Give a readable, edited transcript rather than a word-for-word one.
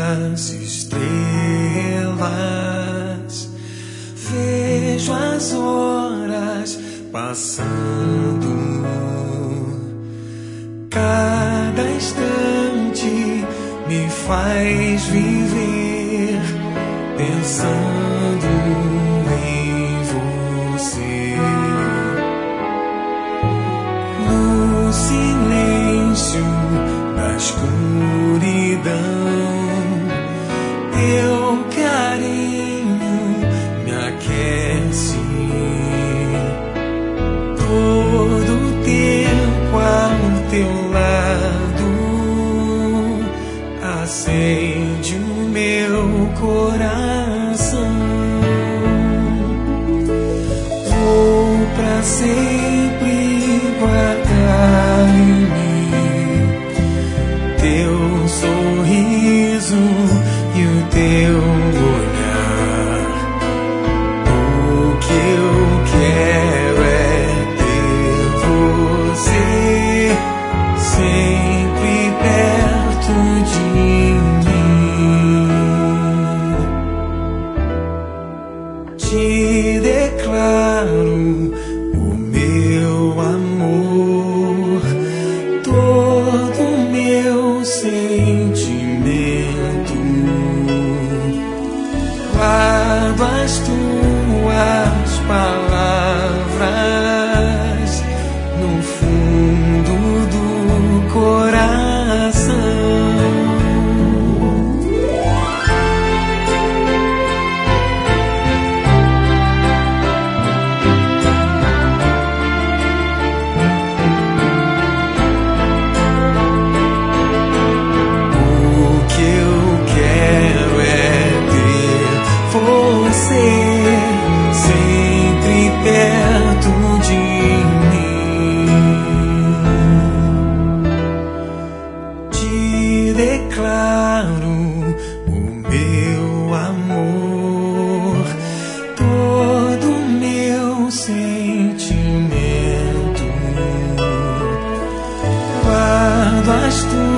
as estrelas, vejo as horas passando, cada instante me faz viver pensando em você. No silêncio da escuridão, teu carinho me aquece. Todo o tempo ao teu lado acende o meu coração. Vou pra sempre guardar em mim teu sorriso e o teu olhar. O que eu quero é ter você sempre perto de mim. Te declaro o meu amor, todo o meu sentimento. Guardo as tuas palavras no fundo do coração. O que eu quero é ter você sempre perto de mim. Te declaro o meu amor, todo o meu sentimento. Guardo as tuas